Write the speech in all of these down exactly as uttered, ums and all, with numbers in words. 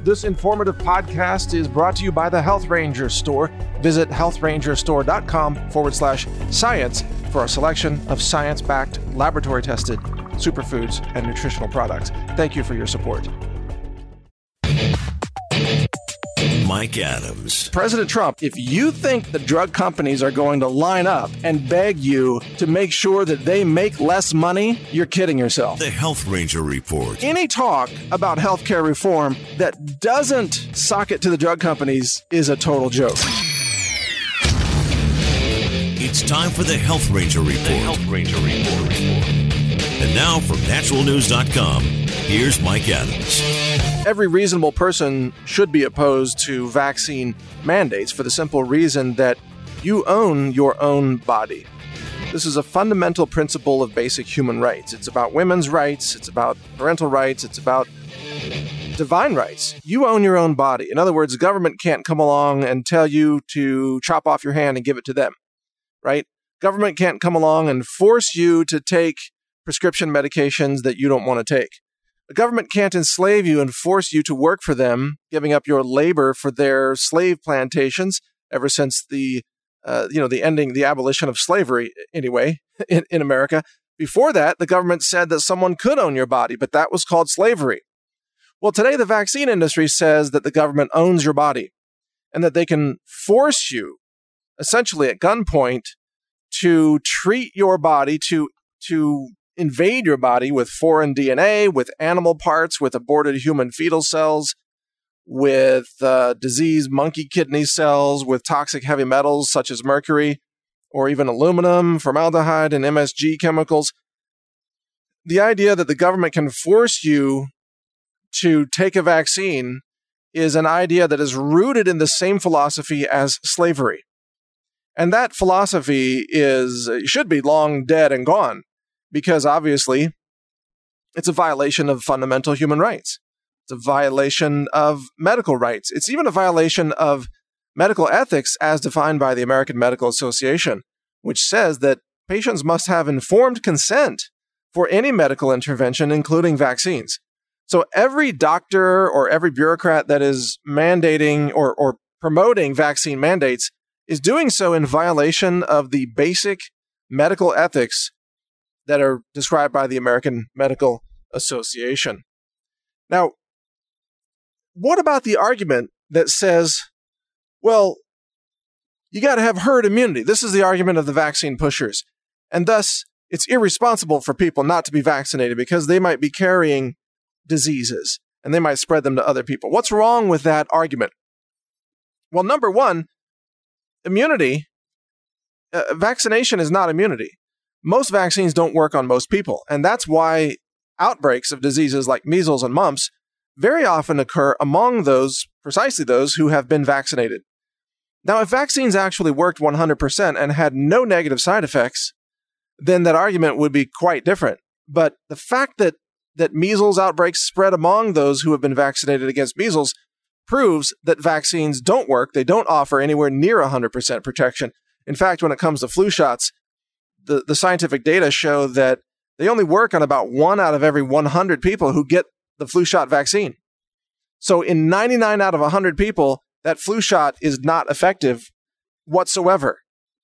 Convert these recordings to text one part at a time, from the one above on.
This informative podcast is brought to you by the Health Ranger Store. Visit healthrangerstore.com forward slash science for a selection of science-backed, laboratory-tested superfoods and nutritional products. Thank you for your support. Mike Adams. President Trump, if you think the drug companies are going to line up and beg you to make sure that they make less money, you're kidding yourself. The Health Ranger Report. Any talk about healthcare reform that doesn't sock it to the drug companies is a total joke. It's time for the Health Ranger Report. The Health Ranger Report. And now from natural news dot com, here's Mike Adams. Every reasonable person should be opposed to vaccine mandates for the simple reason that you own your own body. This is a fundamental principle of basic human rights. It's about women's rights, it's about parental rights, it's about divine rights. You own your own body. In other words, the government can't come along and tell you to chop off your hand and give it to them, right? Government can't come along and force you to take prescription medications that you don't want to take. The government can't enslave you and force you to work for them, giving up your labor for their slave plantations ever since the, uh, you know, the ending, the abolition of slavery, anyway, in, in America. Before that, the government said that someone could own your body, but that was called slavery. Well, today, the vaccine industry says that the government owns your body and that they can force you, essentially at gunpoint, to treat your body, to to invade your body with foreign D N A, with animal parts, with aborted human fetal cells, with uh, diseased monkey kidney cells, with toxic heavy metals such as mercury, or even aluminum, formaldehyde, and M S G chemicals. The idea that the government can force you to take a vaccine is an idea that is rooted in the same philosophy as slavery. And that philosophy is should be long dead and gone, because obviously it's a violation of fundamental human rights. It's a violation of medical rights. It's even a violation of medical ethics as defined by the American Medical Association, which says that patients must have informed consent for any medical intervention, including vaccines. So every doctor or every bureaucrat that is mandating or, or promoting vaccine mandates is doing so in violation of the basic medical ethics that are described by the American Medical Association. Now, what about the argument that says, well, you got to have herd immunity? This is the argument of the vaccine pushers. And thus, it's irresponsible for people not to be vaccinated because they might be carrying diseases and they might spread them to other people. What's wrong with that argument? Well, number one, immunity, uh, vaccination is not immunity. Most vaccines don't work on most people, and that's why outbreaks of diseases like measles and mumps very often occur among those, precisely those who have been vaccinated. Now, if vaccines actually worked one hundred percent and had no negative side effects, then that argument would be quite different. But the fact that, that measles outbreaks spread among those who have been vaccinated against measles proves that vaccines don't work. They don't offer anywhere near one hundred percent protection. In fact, when it comes to flu shots, The, the scientific data show that they only work on about one out of every one hundred people who get the flu shot vaccine. So in ninety-nine out of one hundred people, that flu shot is not effective whatsoever.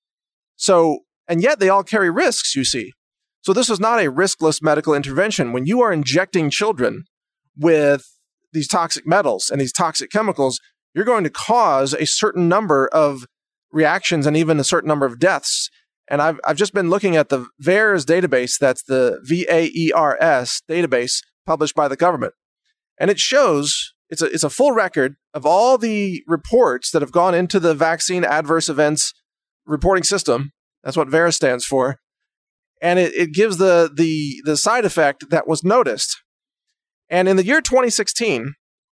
So, and yet they all carry risks, you see. So this is not a riskless medical intervention. When you are injecting children with these toxic metals and these toxic chemicals, you're going to cause a certain number of reactions and even a certain number of deaths. And I've I've just been looking at the VAERS database, that's the V A E R S database published by the government. And it shows, it's a, it's a full record of all the reports that have gone into the vaccine adverse events reporting system. That's what VAERS stands for. And it, it gives the, the, the side effect that was noticed. And in the year twenty sixteen,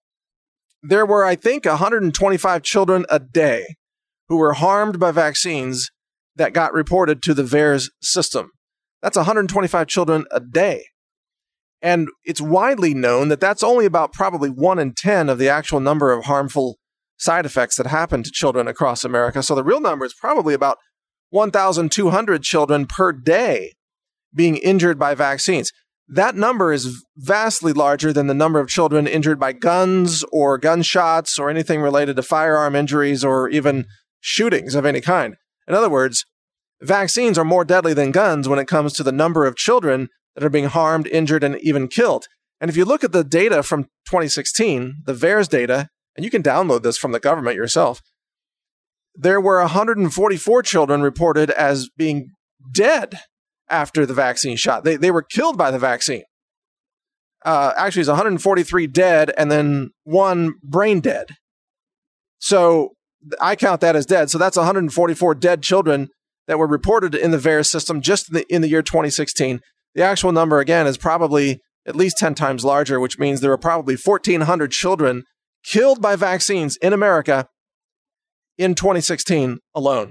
there were, I think, one hundred twenty-five children a day who were harmed by vaccines that got reported to the VAERS system. That's one hundred twenty-five children a day. And it's widely known that that's only about probably one in ten of the actual number of harmful side effects that happen to children across America. So the real number is probably about one thousand two hundred children per day being injured by vaccines. that number is vastly larger than the number of children injured by guns or gunshots or anything related to firearm injuries or even shootings of any kind. In other words, vaccines are more deadly than guns when it comes to the number of children that are being harmed, injured, and even killed. And if you look at the data from twenty sixteen, the VAERS data, and you can download this from the government yourself, there were one hundred forty-four children reported as being dead after the vaccine shot. They they were killed by the vaccine. Uh, actually, it's one hundred forty-three dead and then one brain dead. So I count that as dead. So that's one hundred forty-four dead children that were reported in the VAERS system just in the, in the year twenty sixteen. The actual number, again, is probably at least ten times larger, which means there were probably fourteen hundred children killed by vaccines in America in twenty sixteen alone.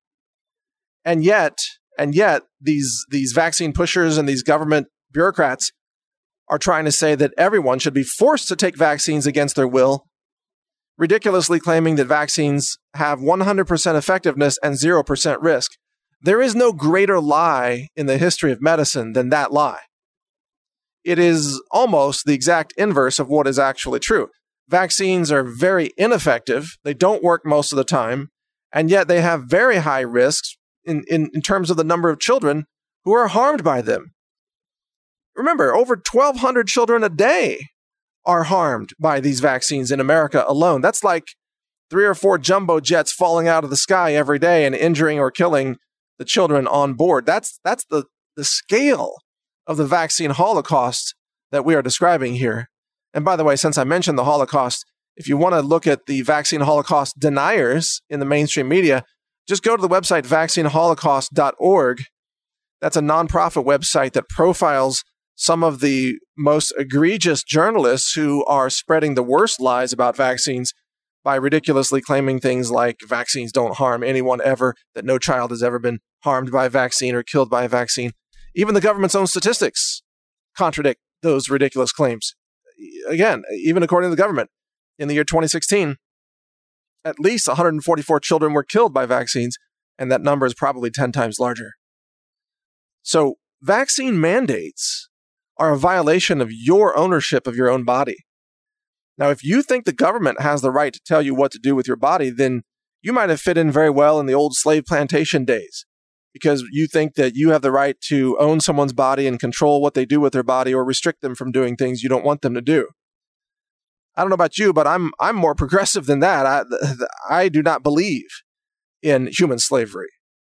And yet, and yet, these, these vaccine pushers and these government bureaucrats are trying to say that everyone should be forced to take vaccines against their will, ridiculously claiming that vaccines have one hundred percent effectiveness and zero percent risk. There is no greater lie in the history of medicine than that lie. It is almost the exact inverse of what is actually true. Vaccines are very ineffective. They don't work most of the time, and yet they have very high risks in, in, in terms of the number of children who are harmed by them. Remember, over twelve hundred children a day are harmed by these vaccines in America alone. That's like three or four jumbo jets falling out of the sky every day and injuring or killing the children on board. That's that's the, the scale of the vaccine holocaust that we are describing here. And by the way, since I mentioned the Holocaust, if you want to look at the vaccine holocaust deniers in the mainstream media, just go to the website vaccine holocaust dot org. That's a nonprofit website that profiles some of the most egregious journalists who are spreading the worst lies about vaccines by ridiculously claiming things like vaccines don't harm anyone ever, that no child has ever been harmed by a vaccine or killed by a vaccine. Even the government's own statistics contradict those ridiculous claims. Again, even according to the government, in the year twenty sixteen, at least one hundred forty-four children were killed by vaccines, and that number is probably ten times larger. So vaccine mandates are a violation of your ownership of your own body. Now, if you think the government has the right to tell you what to do with your body, then you might have fit in very well in the old slave plantation days, because you think that you have the right to own someone's body and control what they do with their body or restrict them from doing things you don't want them to do. I don't know about you, but I'm I'm more progressive than that. I, I do not believe in human slavery.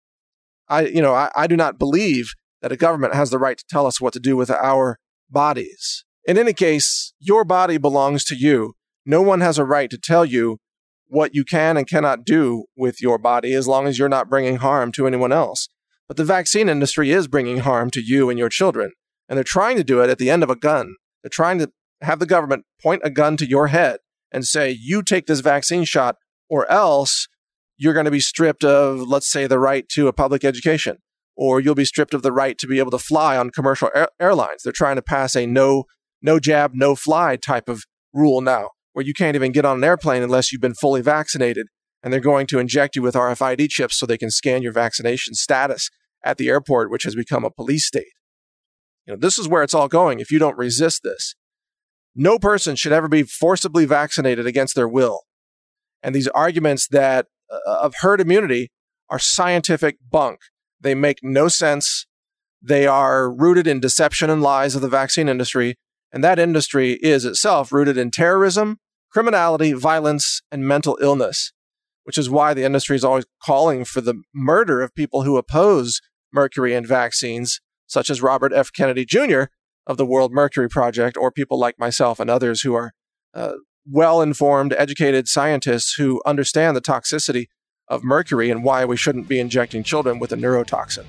I you know I, I do not believe that a government has the right to tell us what to do with our bodies. In any case, your body belongs to you. No one has a right to tell you what you can and cannot do with your body as long as you're not bringing harm to anyone else. But the vaccine industry is bringing harm to you and your children, and they're trying to do it at the end of a gun. They're trying to have the government point a gun to your head and say, you take this vaccine shot or else you're going to be stripped of, let's say, the right to a public education, or you'll be stripped of the right to be able to fly on commercial air- airlines. They're trying to pass a no, no jab, no fly type of rule now, where you can't even get on an airplane unless you've been fully vaccinated, and they're going to inject you with R F I D chips so they can scan your vaccination status at the airport, which has become a police state. You know, this is where it's all going if you don't resist this. No person should ever be forcibly vaccinated against their will. And these arguments that uh, of herd immunity are scientific bunk. They make no sense. They are rooted in deception and lies of the vaccine industry. And that industry is itself rooted in terrorism, criminality, violence, and mental illness, which is why the industry is always calling for the murder of people who oppose mercury and vaccines, such as Robert F. Kennedy Junior of the World Mercury Project, or people like myself and others who are uh, well-informed, educated scientists who understand the toxicity of mercury and why we shouldn't be injecting children with a neurotoxin.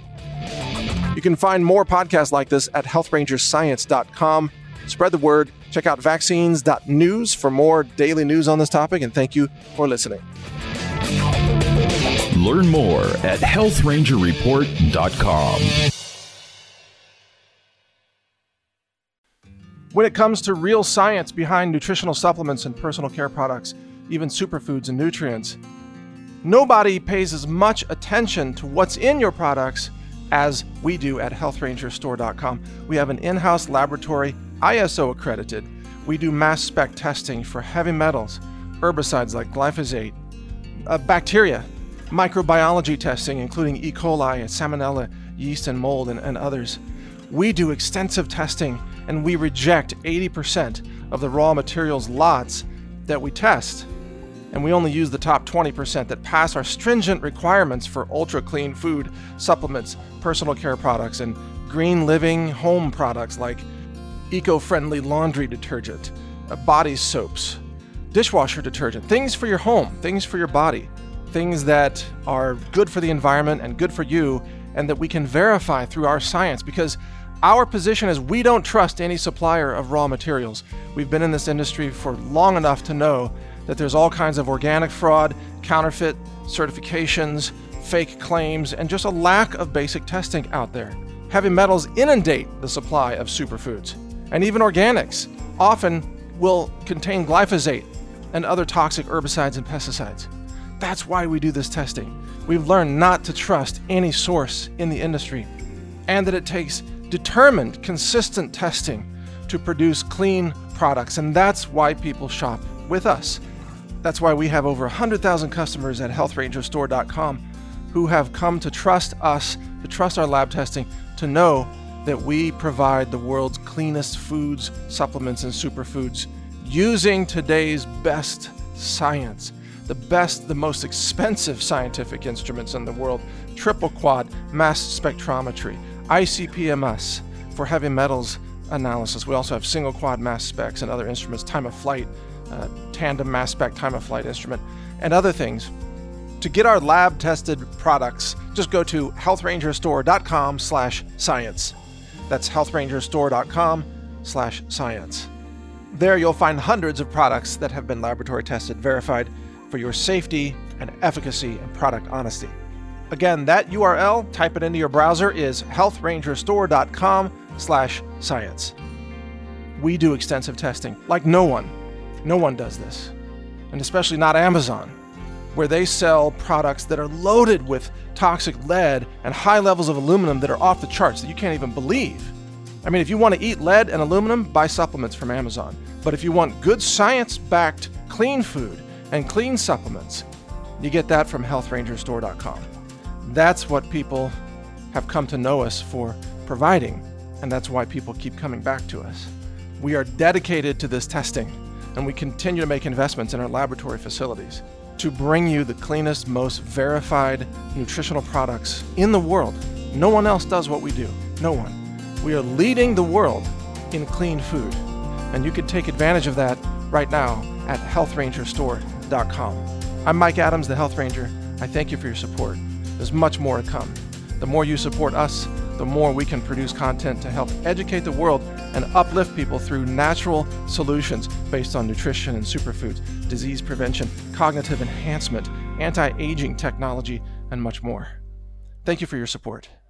You can find more podcasts like this at health rangers science dot com. Spread the word. Check out vaccines dot news for more daily news on this topic, and thank you for listening. Learn more at health ranger report dot com. When it comes to real science behind nutritional supplements and personal care products, even superfoods and nutrients, nobody pays as much attention to what's in your products as we do at health ranger store dot com. We have an in-house laboratory, I S O accredited. We do mass spec testing for heavy metals, herbicides like glyphosate, uh, bacteria, microbiology testing, including E. coli, salmonella, yeast, and mold, and, and others. We do extensive testing, and we reject eighty percent of the raw materials lots that we test. And we only use the top twenty percent that pass our stringent requirements for ultra-clean food, supplements, personal care products, and green living home products like eco-friendly laundry detergent, uh, body soaps, dishwasher detergent, things for your home, things for your body, things that are good for the environment and good for you, and that we can verify through our science, because our position is we don't trust any supplier of raw materials. We've been in this industry for long enough to know that there's all kinds of organic fraud, counterfeit certifications, fake claims, and just a lack of basic testing out there. Heavy metals inundate the supply of superfoods, and even organics often will contain glyphosate and other toxic herbicides and pesticides. That's why we do this testing. We've learned not to trust any source in the industry, and that it takes determined, consistent testing to produce clean products, and that's why people shop with us. That's why we have over one hundred thousand customers at health ranger store dot com who have come to trust us, to trust our lab testing, to know that we provide the world's cleanest foods, supplements, and superfoods using today's best science, the best, the most expensive scientific instruments in the world, triple quad mass spectrometry, I C P M S for heavy metals analysis. We also have single quad mass specs and other instruments, time of flight, uh, tandem mass spec time of flight instrument, and other things. To get our lab tested products, just go to health ranger store dot com slash science. That's health ranger store dot com slash science. There you'll find hundreds of products that have been laboratory tested, verified for your safety and efficacy and product honesty. Again, that U R L, type it into your browser, is health ranger store dot com slash science. We do extensive testing like no one. No one does this. And especially not Amazon, where they sell products that are loaded with toxic lead and high levels of aluminum that are off the charts that you can't even believe. I mean, if you want to eat lead and aluminum, buy supplements from Amazon. But if you want good science-backed clean food and clean supplements, you get that from health ranger store dot com. That's what people have come to know us for providing, and that's why people keep coming back to us. We are dedicated to this testing, and we continue to make investments in our laboratory facilities to bring you the cleanest, most verified nutritional products in the world. No one else does what we do. No one. We are leading the world in clean food, and you can take advantage of that right now at health ranger store dot com. I'm Mike Adams, the Health Ranger. I thank you for your support. There's much more to come. The more you support us, the more we can produce content to help educate the world and uplift people through natural solutions based on nutrition and superfoods, disease prevention, cognitive enhancement, anti-aging technology, and much more. Thank you for your support.